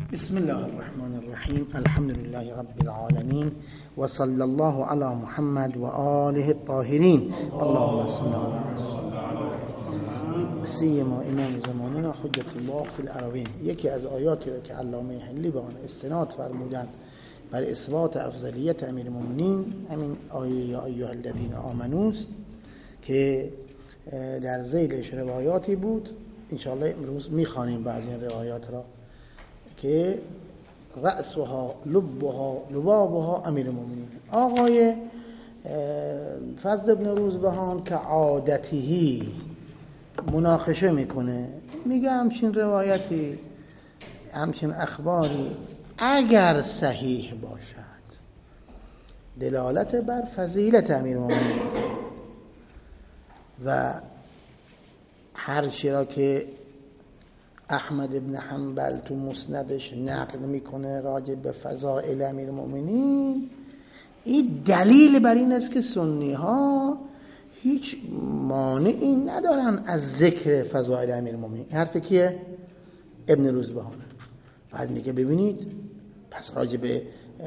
بسم الله الرحمن الرحیم. الحمد لله رب العالمین و صلی الله علی محمد و آله الطاهرین. اللهم صل علی سیما امام زماننا حجت الله فی الارضین. یکی از آیاتی را که علامه حلی به آن استناد فرمودند بر اثبات افضلیت امیرالمؤمنین همین آیه یا ایها الذین آمنوا است که در ذیلش روایاتی بود. انشاءالله امروز میخوانیم بعضی روایات را که رأسها لبها لبابها امیرالمؤمنین. آقای فضل ابن روزبهان که عادتیه مناقشه میکنه، میگه همچین روایتی همچین اخباری اگر صحیح باشد دلالت بر فضیلت امیرالمؤمنین و هر چی را که احمد ابن حنبل تو مسندش نقل میکنه راجع به فضائل امیرالمؤمنین، این دلیل بر این است که سنی ها هیچ مانعی ندارن از ذکر فضائل امیرالمؤمنین. حرف کیه؟ ابن روزبهانه. بعد میگه ببینید پس راجع به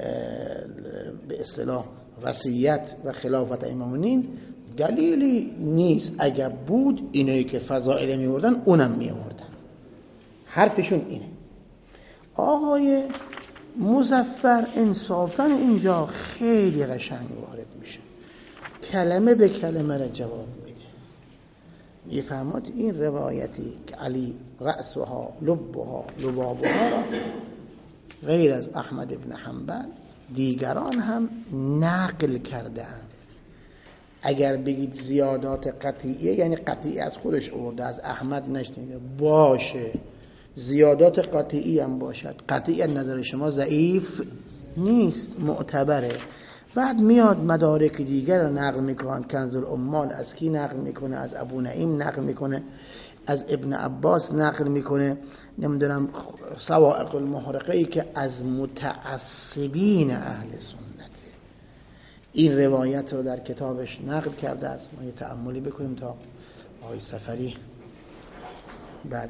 اصطلاح وصیت و خلافت امیرالمؤمنین دلیلی نیست، اگر بود اینایی که فضائل میوردن اونم میوردن. حرفشون اینه. آقای مظفر انصافا اینجا خیلی قشنگ وارد میشه، کلمه به کلمه را جواب میده. میفرماد این روایتی که علی رأسها لبها لبابها را غیر از احمد ابن حنبل دیگران هم نقل کرده اند. اگر بگید زیادات قطعیه یعنی قطعی از خودش آورده، از احمد نشنیده باشه، زیادات قطعی هم باشد، قطعی از نظر شما ضعیف نیست، معتبره. بعد میاد مدارک دیگر رو نقل میکنه. کنز العمال از کی نقل میکنه؟ از ابو نعیم نقل میکنه، از ابن عباس نقل میکنه، نمیدونم صواعق المحرقه‌ای که از متعصبین اهل سنته این روایت رو در کتابش نقل کرده است. ما یه تأملی بکنیم تا آقای سفری بعد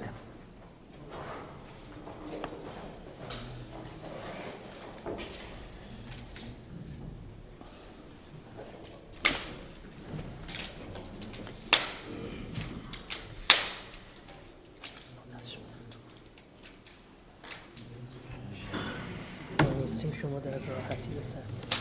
شما در راحتی بسن.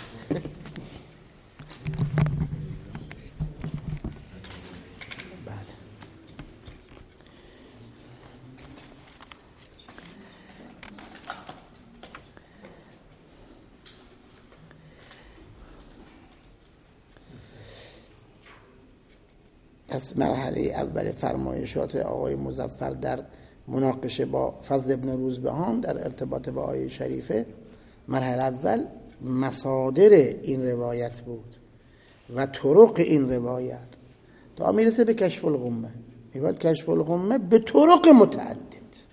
پس مرحله اول فرمایشات آقای مظفر در مناقشه با فضل ابن روزبهان در ارتباط با آیه شریفه، مرحله اول مصادر این روایت بود و طرق این روایت تا میرسه به کشف الغمه. میگوید کشف الغمه به طرق متعدد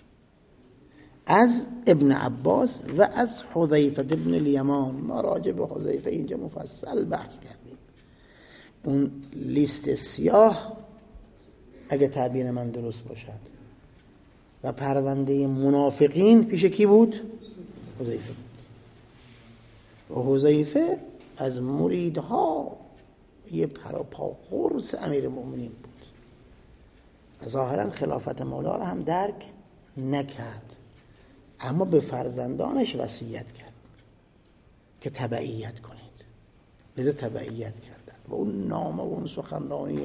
از ابن عباس و از حذیفه ابن الیمان. ما راجع به حذیفه اینجا مفصل بحث کردیم. اون لیست سیاه اگه تعبیر من درست باشد و پرونده منافقین پیش کی بود؟ حذیفه بود. و حذیفه از مریدها یه پا قرص امیرالمؤمنین بود. ظاهرا خلافت مولا را هم درک نکرد، اما به فرزندانش وصیت کرد که تبعیت کنید، لذا تبعیت کردن. و اون نامه و اون سخنرانی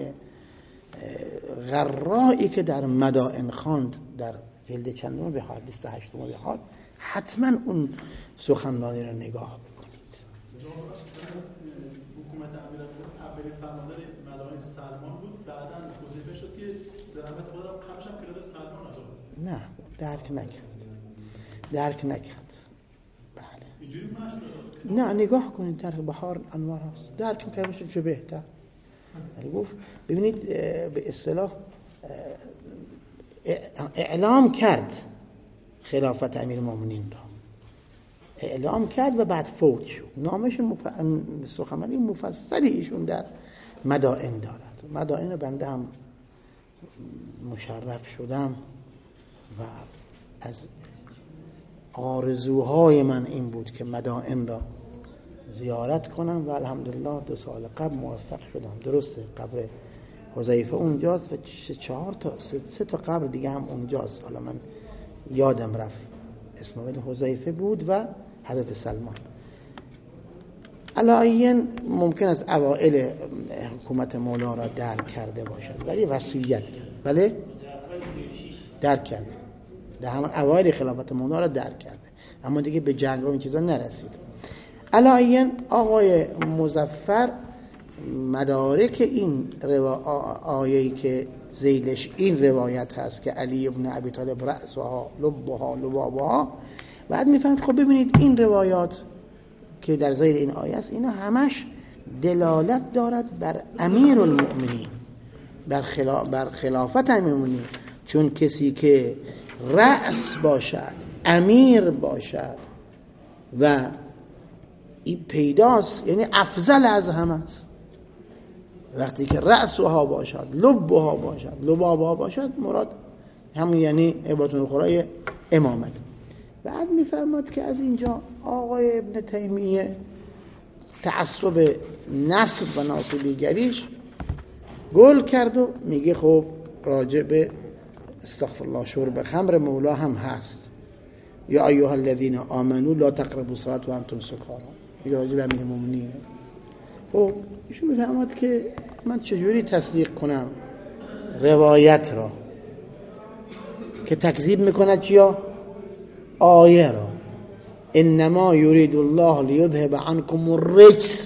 غرایی که در مدائن خواند در جلد چندم بهار 28 بهار، حتما اون سخنرانی را نگاه بکنید. حکومت اولین فرمانده مدائن سلمان بود، بعداً حذیفه شد که زحمت خود را قبلش هم کرده سلمان آزاد. نه درک نکرد. بله اینجوری مشت نه نگاه کنید در بهار انوار هست، درک می‌کنه چه بهتر. ولی گفت ببینید به اصطلاح اعلام کرد خلافت امیرالمؤمنین را، اعلام کرد و بعد فوت شد. نامش سخنرانی مفصلی ایشون در مدائن دارد. مدائن بنده هم مشرف شدم و از آرزوهای من این بود که مدائن را زیارت کنم و الحمدلله 2 سال قبل موفق شدم. درسته قبر حذیفه اونجاست و 3 تا قبر دیگه هم اونجاست، حالا من یادم رفت اسم حذیفه بود و حضرت سلمان. علایین ممکن است اوائل حکومت مولا را درک کرده باشد ولی وصیت کرد. بله درک کرد، در همون اوایل خلافت مولا را درک کرده، اما دیگه به جنگ و این چیزا نرسید. علایین آقای مظفر مدارک این آیه‌ای که زیدش این روایت هست که علی ابن ابی طالب رأسها لبها لبابها، بعد میفهمید خب ببینید این روایات که در زیر این آیه است اینا همش دلالت دارد بر امیر المؤمنین، بر خلافت امیر المؤمنین، چون کسی که رأس باشد، امیر باشد و این پیداست، یعنی افضل از همه است. وقتی که رأسها باشد، لبها باشد، لبابها باشد، مراد همون یعنی عبادت الخلای امامت. بعد میفرماد که از اینجا آقای ابن تیمیه تعصب نسب و ناسبیگریش گل کرد و میگه خب راجع به استغفر الله شرب خمر مولا هم هست، یا ایها الذین آمنوا لا تقربوا الصلاة وانتم سکارا، میگه راجع به امیر المؤمنین. خب ایشون میفرماد که من چجوری تصدیق کنم روایت را که تکذیب میکند چیا؟ آیه را. انما یرید الله لیذهب عنکم الرجس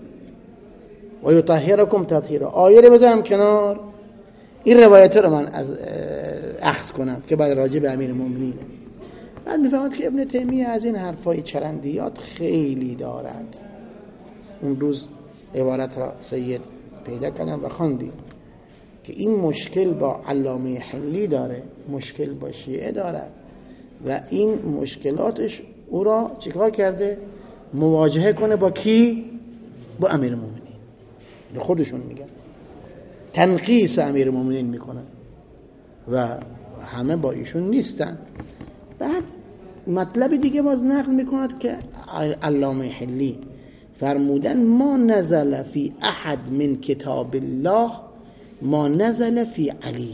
و یطهرکم تطهیرا. آیه رو بذارم کنار، این روایت رو من از اخذ کنم که بعد راجع به امیر المؤمنین. بعد میفهمد که ابن تیمیه از این حرفای چرندیات خیلی دارد. اون روز عبارت را سید پیدا کردم و خواندیم که این مشکل با علامه حلی داره، مشکل با شیعه دارد و این مشکلاتش او را چیکار کرده؟ مواجهه کنه با کی؟ با امیر المؤمنین. خودشون میگن تنقیص امیر المؤمنین میکنن و همه با ایشون نیستن. بعد مطلب دیگه باز نقل میکند که علامه حلی فرمودن ما نزل فی احد من کتاب الله ما نزل فی علی.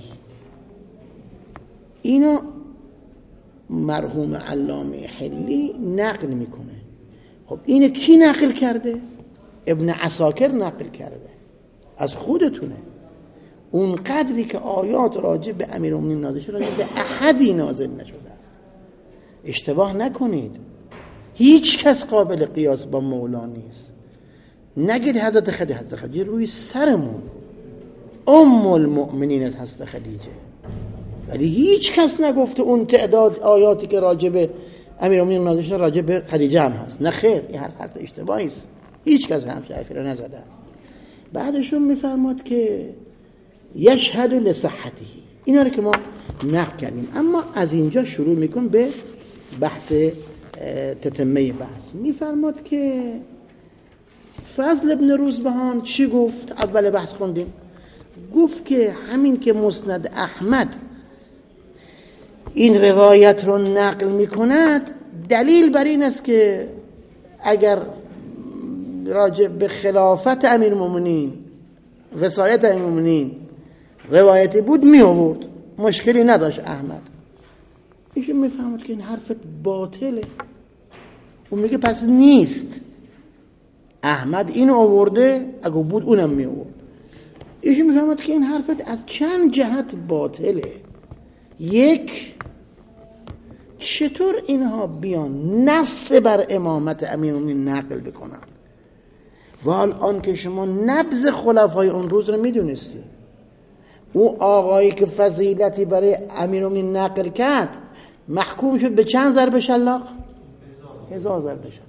اینا مرحوم علامه حلی نقل میکنه. خب اینو کی نقل کرده؟ ابن عساکر نقل کرده، از خودتونه. اون قدری که آیات راجع به امیرالمومنین نازل شده راجع به احدی نازل نشده است. اشتباه نکنید، هیچ کس قابل قیاس با مولا نیست. نگید حضرت خدیجه روی سرمون ام المؤمنین حضرت خدیجه، ولی هیچ کس نگفته اون تعداد آیاتی که راجع به امیرالمومنین نازل شده راجع به خدیجه هم هست. نه خیر، این حرف اشتباهی است. هیچ کس هم حرفی را نزده است. بعدشون میفرماد که یشهد لصحته، اینا رو که ما نقل کردیم. اما از اینجا شروع میکن به بحث تتمه بحث. میفرماد که فضل ابن روزبهان چی گفت؟ اول بحث خوندیم، گفت که همین که مسند احمد این روایت رو نقل میکند دلیل بر این است که اگر راجع به خلافت امیرالمومنین، وصایت امیرالمومنین روایتی بود می آورد، مشکلی نداشت احمد. ایشون میفهمد که این حرفت باطله. اون میگه پس نیست، احمد اینو آورده، اگه بود اونم می آورد. ایشون میفهمد که این حرفت از چند جهت باطله. یک، چطور اینها بیان نص بر امامت امیرالمومنین نقل بکنن و الان که شما نبض خلفای اون روز رو میدونستی؟ او آقایی که فضیلتی برای امیرالمومنین نقل کرد محکوم شد به چند ضرب شلاق؟ 1000 ضرب شلاق.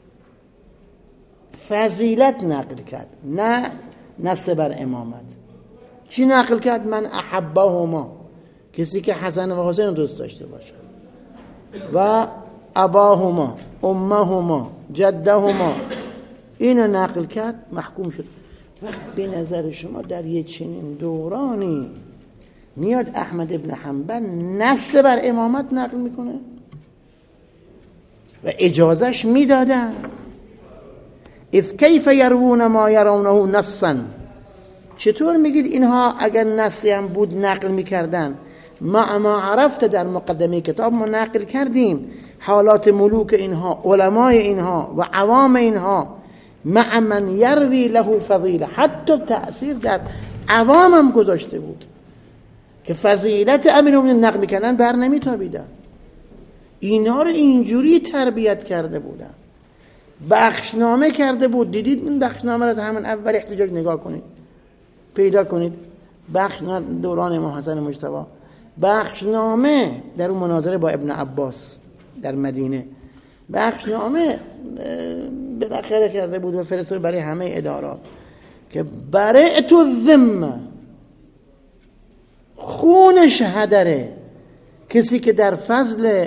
فضیلت نقل کرد، نه نص بر امامت. چی نقل کرد؟ من احبهما، کسی که حسن و حسین دوست داشته باشه، و اباهما، امهما، جدهما، اینو نقل کرد، محکوم شد. و به نظر شما در یه چنین دورانی میاد احمد ابن حنبل نص بر امامت نقل میکنه؟ و اجازش میدادن. اذ کیف یرون ما یرونه نصا، چطور میگید اینها اگر نصی هم بود نقل میکردن؟ ما عرفت در مقدمه کتاب ما نقل کردیم حالات ملوک اینها، علمای اینها و عوام اینها، مع من یروی له فضیله، حتی تأثیر در عوام هم گذاشته بود که فضیلت امیرالمومنین نقل میکنن بر نمیتابیدن. اینا رو اینجوری تربیت کرده بودن، بخشنامه کرده بود. دیدید این بخشنامه رو همون اول احتجاج نگاه کنید، پیدا کنید، بخشنامه دوران امام حسن مجتبی، بخشنامه در اون مناظره با ابن عباس در مدینه، بخشنامه بالاخره کرده بود و فرستاد برای همه ادارات که برئت الذمه، خونش هدره کسی که در فضل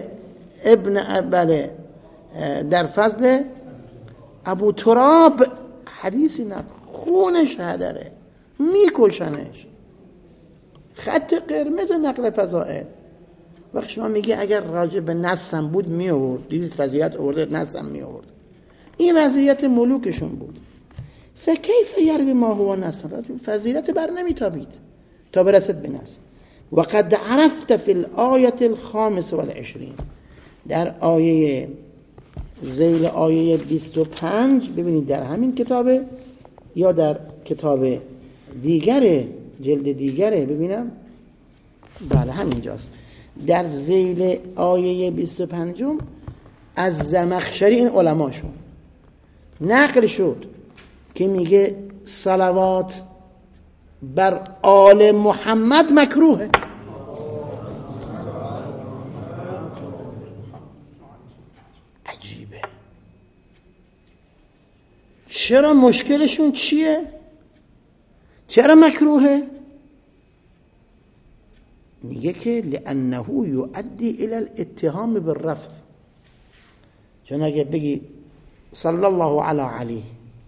در فضل ابو تراب حدیثی نه، خونش هدره، میکشنش، خط قرمز نقل فضائل. وقت شما میگی اگر راجع به نصم بود میآورد، دیدید فضیلت آورده نصم میآورد، این وضعیت ملوکشون بود. فکیف یروی ما هو نصم، فضیلت بر نمیتابید تا برسد به نصم. وقد عرفت فی الآیه الخامسه والعشرین، در آیه ذیل آیه 25 ببینید در همین کتابه یا در کتاب دیگره، جلد دیگره، ببینم بله همینجاست، در ذیل آیه 25 از زمخشری این علماشون نقل شد که میگه صلوات بر آل محمد مکروهه. عجیبه، چرا؟ مشکلشون چیه؟ چرا مکروهه؟ میگه که لانه یؤدی الى الاتهام بالرفض، چون اگه بگی صلی الله علی علی،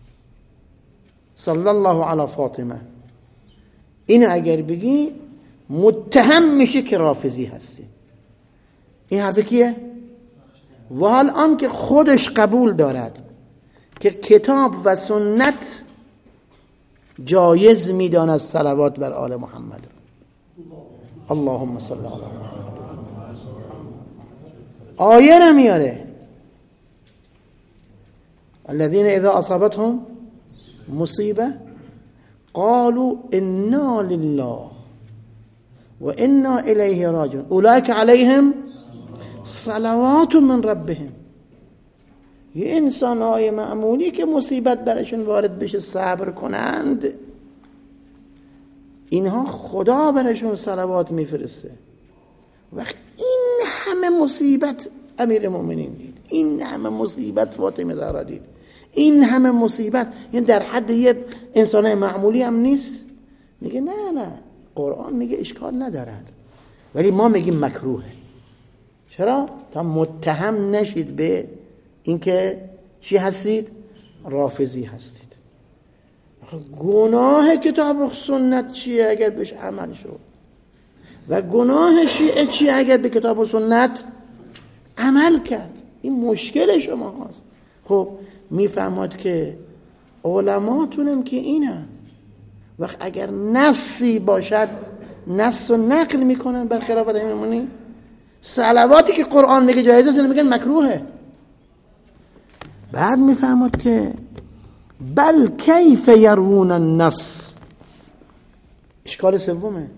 صلی الله علی فاطمه، این اگر بگی متهم میشه که رافضی هستی. این حرف کیه؟ و حال آن که خودش قبول دارد که کتاب و سنت جایز میداند صلوات بر آل محمد. اللهم صل علی محمد. آیه را میاره الذين اذا اصابتهم مصیبه قالوا انا لله و انا الیه راجعون اولئک علیهم صلوات من ربهم. یه انسان‌های معمولی که مصیبت برشون وارد بشه صبر کنند، اینها خدا برشون صلوات میفرسته. وقت این همه مصیبت امیر مومنین دید، این همه مصیبت فاطمه زهرا دید، این همه مصیبت، یعنی در حد یه انسان معمولی هم نیست. میگه نه قرآن میگه اشکال ندارد، ولی ما میگیم مکروهه. چرا؟ تا متهم نشید به اینکه چی هستید؟ رافضی هستید. گناه کتاب و سنت چیه اگر بهش عمل شد؟ و گناه شیعه چیه اگر به کتاب و سنت عمل کرد؟ این مشکل شما هست. خب میفهمد که علماتونم که اینن، وقت اگر نصی باشد نص و نقل میکنن بر خلافت امیرالمومنین. صلواتی که قرآن میگه جایزه است میگن مکروهه. بعد میفهمد که بل کیف یرون النص، اشکال سومه،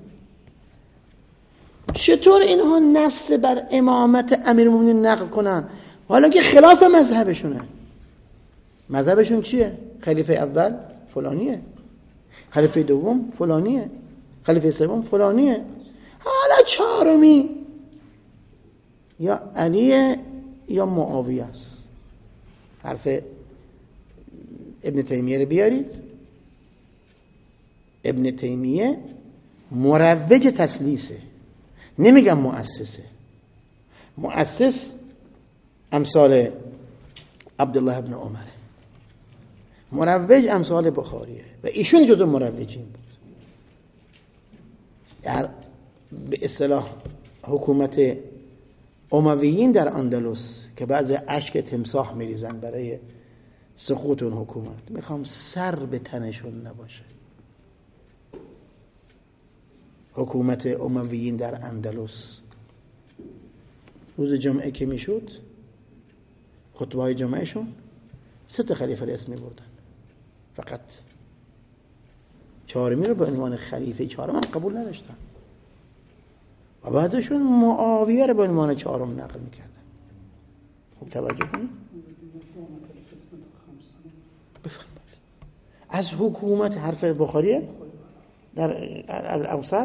چطور اینها نص بر امامت امیرالمومنین نقل کنن حالا که خلاف مذهبشونه؟ مذهبشون چیه؟ خلیفه اول فلانیه، خلیفه دوم فلانیه، خلیفه سوم فلانیه، حالا چهارمی یا علیه یا معاویه است. حرف ابن تیمیه رو بیارید. ابن تیمیه مروج تسلیسه، نمیگم مؤسسه. مؤسس امثال عبدالله ابن عمره، مروج امثال بخاریه و ایشون جزو مروجین بود. در به اصطلاح حکومت امویین در اندلس که بعضی اشک تمساح میریزن برای سقوط اون حکومت، میخوام سر به تنشون نباشه. حکومت امویین در اندلس روز جمعه که میشد، خطبه های جمعهشون 3 خلیفه را اسم میبردن، فقط 4می رو به عنوان خلیفه 4 هم قبول نداشتن و بعضشون معاویه رو به عنوان 4 نقل میکردن. خوب توجه کنید. بفرمایید. از حکومت حرف بخاریه در الاوسط،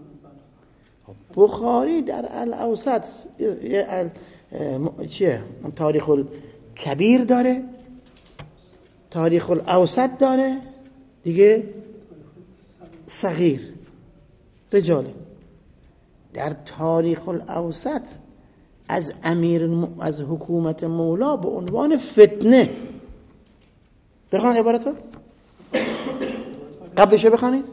بخاری در الاوسط چیه؟ تاریخ الکبیر داره، تاریخ الاوسط داره، دیگه صغیر رجاله. در تاریخ الاوسط از حکومت مولا به عنوان فتنه، بخوان عبارتو قبلش بخوانید.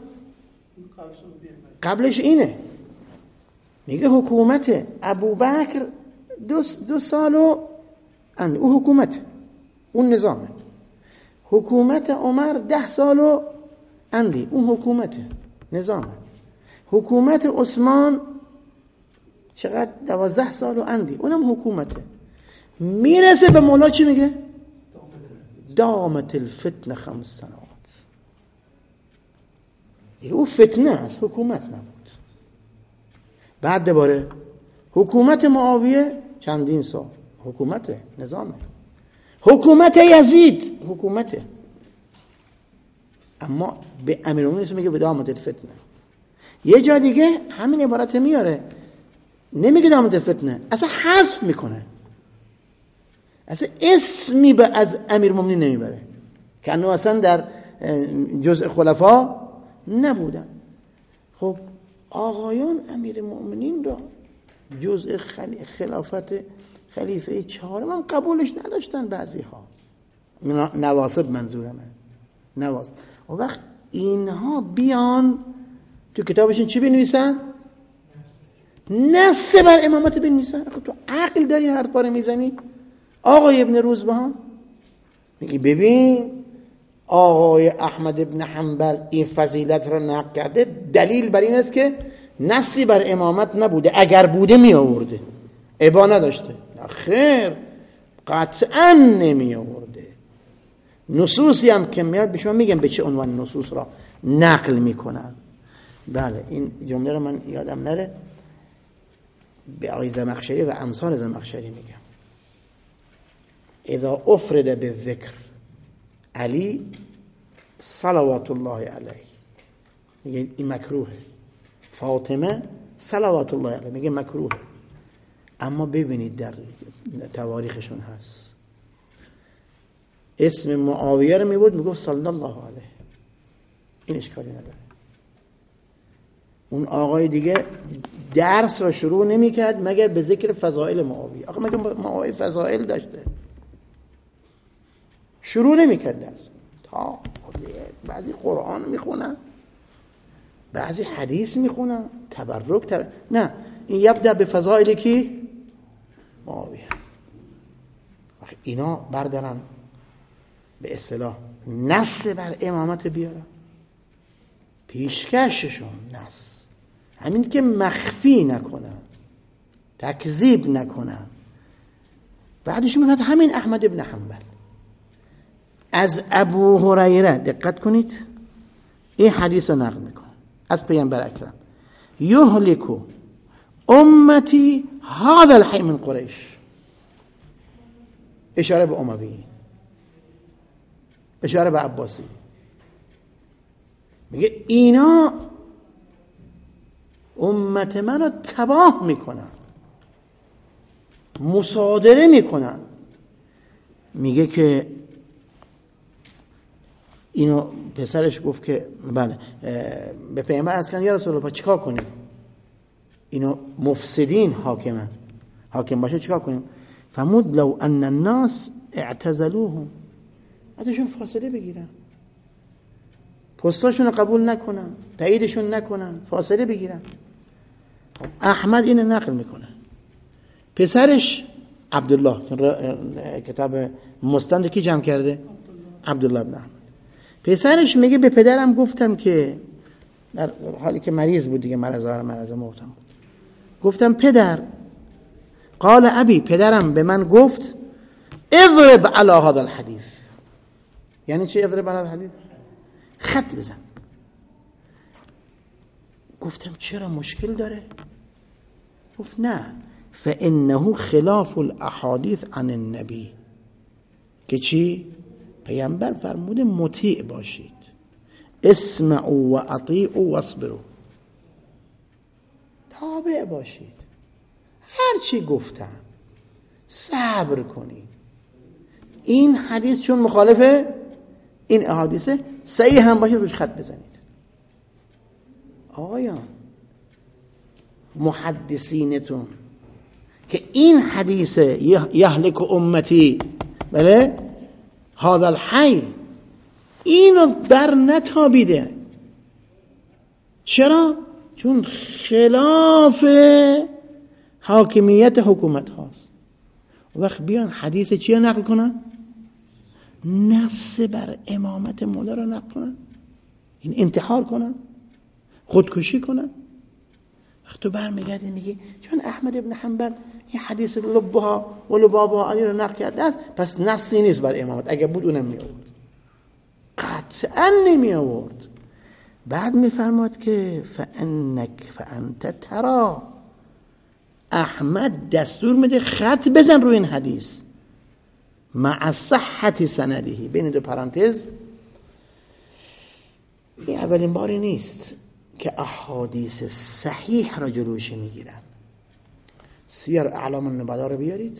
قبلش اینه، میگه حکومت ابوبکر 2 سال و اون حکومت، اون نظامه. حکومت عمر 10 سال و اندی، اون حکومت نظامه. حکومت عثمان چقدر؟ 12 سال و اندی، اونم حکومته. میرسه به مولا چی میگه؟ دامت الفتنه 5 سنوات. او فتنه است، حکومت نبود. بعد دوباره حکومت معاویه چندین سال، حکومت نظامه. حکومت یزید حکومته، اما به امیرالمومنین میگه به دامت الفتنه. یه جا دیگه همین عبارت میاره، نمیگه دامت الفتنه، اصلا حذف میکنه، اصلا اسمی به از امیرالمومنین نمیبره، که انه اصلا در جزء خلفا نبودن. خب آقایان امیرالمومنین را جزء خلافت خلیفه 4 هم قبولش نداشتن بعضی ها، نواصب منظورمه، نواصب. و وقت اینها بیان تو کتابشون چی بنویسن؟ نص بر امامت بنویسن. تو عقل داری حرفا رو میزنی؟ آقای ابن روزبهان میگی ببین آقای احمد ابن حنبل این فضیلت رو نقل کرده، دلیل بر این است که نصی بر امامت نبوده، اگر بوده می آورده، ابا نداشته. خیر، قطعا نمی آورده. نصوصی هم که میاد به شما میگم به چه عنوان نصوص را نقل میکنن. بله این جمله رو من یادم نره، به آقای زمخشری و امثال زمخشری میگم. اذا افرد به ذکر علی صلوات الله علیه، میگه این مکروهه. فاطمه صلوات الله علیه، میگه مکروهه. اما ببینید در تواریخشون هست اسم معاویه رو میبود میگفت صلی الله علیه، این اشکالی نداره. اون آقای دیگه درس رو شروع نمیکرد مگر به ذکر فضائل معاویه. آقا مگه معاویه فضائل داشته؟ شروع نمیکرد درس. تا بعضی قرآن میخونن، بعضی حدیث میخونن، تبرک نه، این یبدأ به فضائل کی؟ معاویه. اینا بردارن به اصطلاح نص بر امامت بیارن، پیشکششون نص، همین که مخفی نکنن، تکذیب نکنن. بعدش میفهمد همین احمد ابن حنبل از ابو هریره، دقت کنید این حدیث رو نقل میکنه از پیامبر اکرم، یهلکو امتی هذا الحی من قریش، اشاره به اموی، اشاره به عباسی. میگه اینا امت من رو تباه میکنن، مصادره میکنن. میگه که اینو پسرش گفت که بله، به پیامبر از کن یا رسول الله چیکار کنیم؟ اینو مفسدین حاکم باشه چیکار کنیم؟ فرمود لو ان الناس اعتزلوهم، ازشون فاصله بگیرن، پستاشون رو قبول نکنن، تاییدشون نکنن، فاصله بگیرن. خب احمد اینو نقل میکنه، پسرش عبدالله، کتاب مستند کی جمع کرده؟ عبدالله بن احمد. پسرش میگه به پدرم گفتم که، در حالی که مریض بود دیگه، مرض موتم بود، گفتم پدر، قال ابی، پدرم به من گفت اضرب علی هذا الحدیث. یعنی چی اضرب علی هذا الحدیث؟ خط بزن. گفتم چرا مشکل داره؟ گفت نه، فانه خلاف الاحادیث عن النبی، که چی؟ پیامبر فرموده مطیع باشید، اسمعوا و اطیعوا واصبروا، تابع باشید، هر چی گفتم صبر کنید. این حدیث چون مخالفه این احادیثه، صحیح هم باشه روش خط بزنید. آقایان محدثینتون که این حدیث یهلک امتی، بله، هذا الحی، اینو بر نتابیده. چرا؟ چون خلاف حاکمیت حکومت هاست. وقت بیان حدیث چیه نقل کنن؟ نص بر امامت مولا رو نقل کنن، این انتحار کنن، خودکشی کنن. وقت تو برمیگردی میگی چون احمد ابن حنبل این حدیث لبها و لبابها علی رو نقل کرده است، پس نصی نیست بر امامت. اگه بود اونم می آورد، قطعا نمی آورد. بعد میفرماد که فانت ترى، احمد دستور میده خط بزن روی این حدیث مع صحت سنده، بین دو پرانتز. این اولین باری نیست که احادیث صحیح را جلوش میگیرن. سیر اعلام النبلا رو بیارید،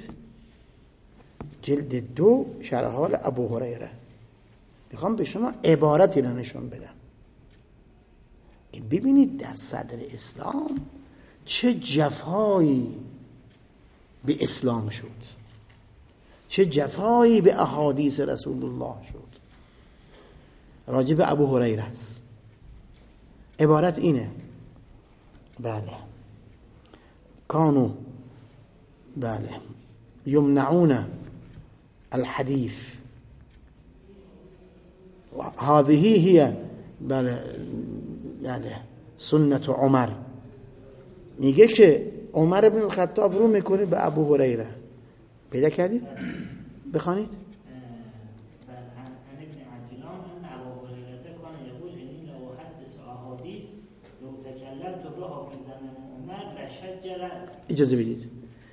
جلد 2 شرح حال ابو هریره. میخوام به شما عبارتی رو نشون بدم که ببینید در صدر اسلام چه جفایی به اسلام شد، چه جفایی به احادیث رسول الله شد. راجب ابو هریره است. عبارت اینه، بله، کانو، بله، یمنعون الحدیث هذه هي، بله، سنت عمر. میگه که عمر بن الخطاب رو میکنه به ابو هریره. پیدا کردید؟ بخوانید. اجازه بدید.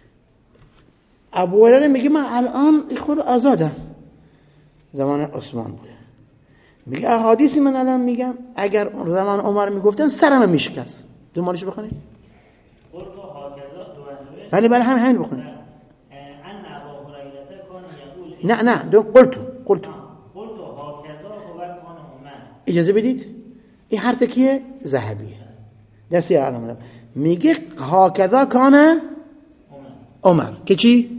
ابو هریره میگه من الان خود آزادم، زمان عثمان بوده. میگه احادیثی من الان میگم اگر زمان عمر میگفتن سرم میشکست. دومارشو بخونید. بله همین بخونید. نه قلت اجازه بدید. این حرف کیه؟ ذهبیه، دستی علامه. میگه هاکذا کان عمر، که چی؟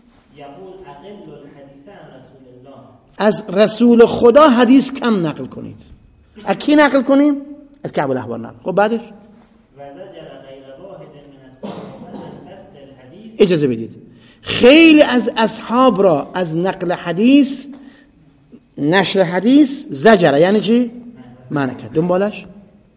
از رسول خدا حدیث کم نقل کنید. از کی نقل کنیم؟ از کعب الاحبار نقل. خب بعدش اجازه بدید. خیلی از اصحاب را از نقل حدیث، نشر حدیث زجره. یعنی چی؟ معنی کرد. دنبالش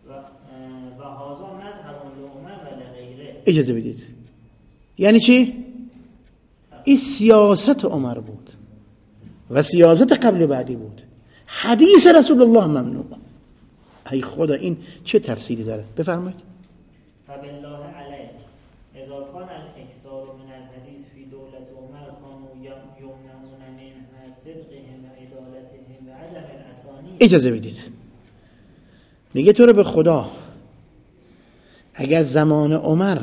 اجازه بدید. یعنی چی؟ این سیاست عمر بود و سیاست قبل و بعدی بود. حدیث رسول الله ممنوع. ای خدا، این چه تفسیری داره؟ بفرمایید. فبالله علیک اذا کان الاکثار من الحدیث فی دولت عمر کانوا یمنعون من صدقهم و عدالتهم و عدم الاسانید. اجازه بدید. میگه تو رو به خدا اگر زمان عمر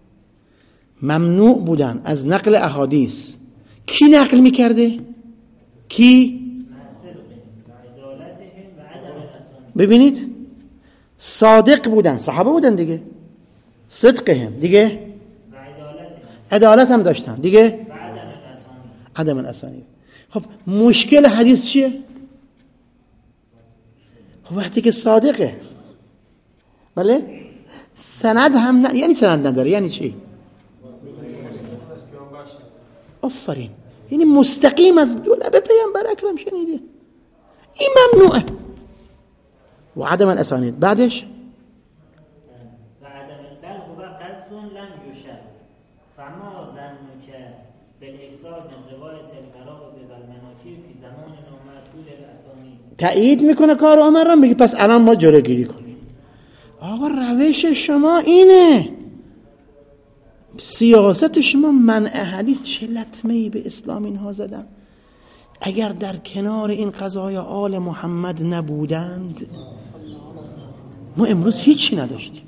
ممنوع بودن از نقل احادیث، کی نقل میکرده؟ کی؟ ببینید، صادق بودن، صحابه بودن دیگه، صدقهم دیگه، عدالت هم داشتن دیگه، عدم الاسانید. خب مشکل حدیث چیه؟ خب وقتی که صادقه، بله، سند هم یعنی سند نداره. یعنی چی؟ آفرین، یعنی مستقیم از دو لبه پیامبر اکرم شنیده. این ممنوعه. و عدم الاسانید بعدش و عدم البلغ و قصد لم یشد فما ظنک بالاکثار من روایت المراغب و المناکیر فی زمان نامعدود الاسانید. تایید میکنه کار عمر را، میگه پس الان ما جلوگیری کنیم. آقا روش شما اینه، سیاست شما منع حدیث. چه لطمه‌ای به اسلام اینها زدن. اگر در کنار این قضای آل محمد نبودند ما امروز هیچی نداشتیم.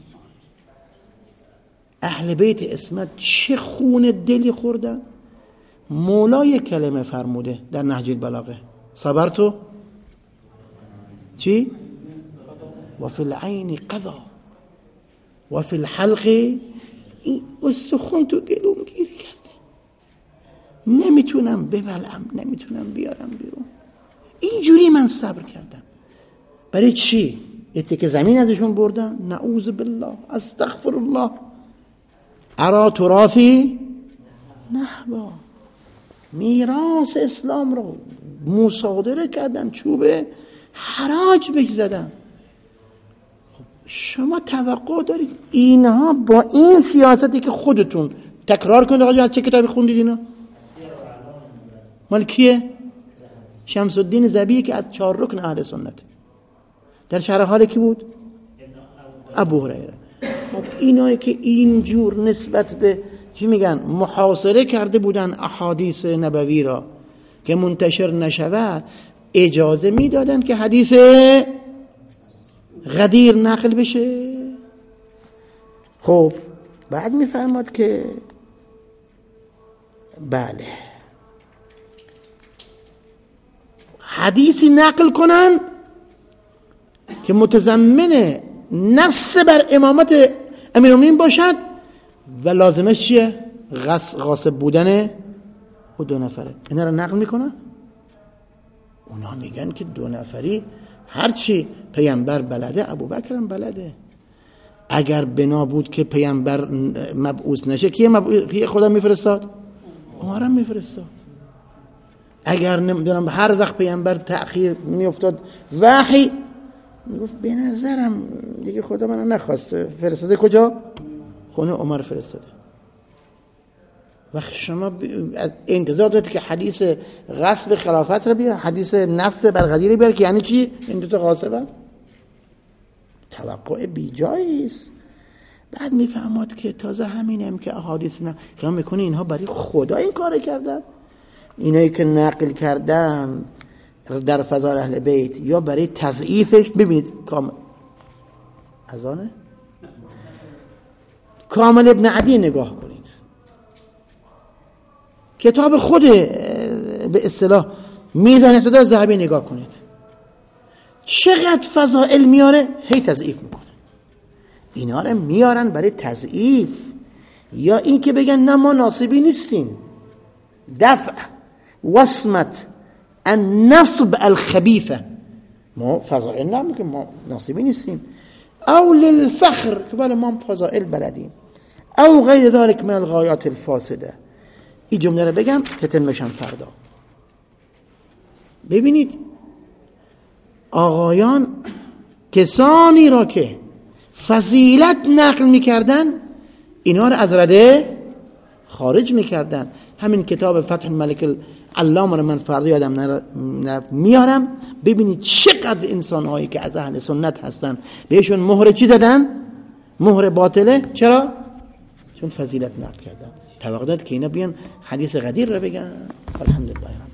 اهل بیت اسمت چه خون دلی خوردن. مولا یک کلمه فرموده در نهج البلاغه، صبرتو چی؟ و فی العین قضا و فی الحلق، این استخون تو گلوم گیر کرده، نمیتونم ببلعم، نمیتونم بیارم بیرون. اینجوری من صبر کردم. برای چی؟ یه تکه زمین ازشون بردن؟ نعوذ بالله، استغفر الله. ارا تراثی نهبا، میراث اسلام رو مصادره کردن، چوب حراج بهش زدن. شما توقع دارید اینها با این سیاستی که خودتون تکرار کنید؟ آقا از چه کتابی خوندید اینا؟ مال کیه؟ شمس الدین ذبیح که از 4 رکن اهل سنت. در شرح حال کی بود؟ ابو هریره. خب اینایی که اینجور نسبت به چی میگن محاصره کرده بودن احادیث نبوی را که منتشر نشود، اجازه میدادن که حدیث غدیر نقل بشه. خب بعد میفرماد که بله حدیثی نقل کنن که متضمن نص بر امامت امیرالمومنین باشد و لازمش چیه؟ غاصب بودن و 2 نفره. اینا رو نقل میکنن. اونا میگن که 2 نفری هرچی پیامبر بلده ابوبکر هم بلده. اگر بنا بود که پیامبر مبعوث نشه کیه خدا میفرستاد؟ عمر هم میفرستاد. اگر نمیدونم هر وقت پیامبر تأخیر میافتاد وحی میگفت به نظرم دیگه خدا منو نخواسته، فرستاده کجا؟ خونه عمر فرستاده. وقت شما انتظار دارید که حدیث غصب خلافت رو بیار، حدیث نص بر غدیر بیار که یعنی چی؟ این 2 تا غاصبن؟ توقع بی جایی است. بعد میفهمد که تازه همینم که احادیث نقل میکنه اینها برای خدا این کار کردن. اینایی که نقل کردن در فضائل اهل بیت یا برای تضعیفش. ببینید اذانه کامل ابن عدی نگاه کنید، کتاب خود به اصطلاح میزان اعتدال ذهبی نگاه کنید، چقدر فضائل میاره، هی تضعیف میکنه. اینا رو میارن برای تضعیف یا این که بگن نه ما ناصبی نیستیم، دفع وصمت النصب الخبیثه، ما فضائل نمیگیم، ما ناصبی نیستیم، او للفخر که بله ما فضائل بلدیم، او غیر ذلك من الغایات الفاسده. این جمله رو بگم تتمشم فردا. ببینید آقایان کسانی را که فضیلت نقل میکردن اینا رو از رده خارج میکردن. همین کتاب فتح الملک العلامه رو من فردا یادم میارم. ببینید چقدر انسانهایی که از اهل سنت هستن بهشون مهر چی زدن؟ مهر باطله. چرا؟ چون فضیلت نقل کردن. توقع داد که اینا بیان حدیث غدیر رو بگن. الحمدلله.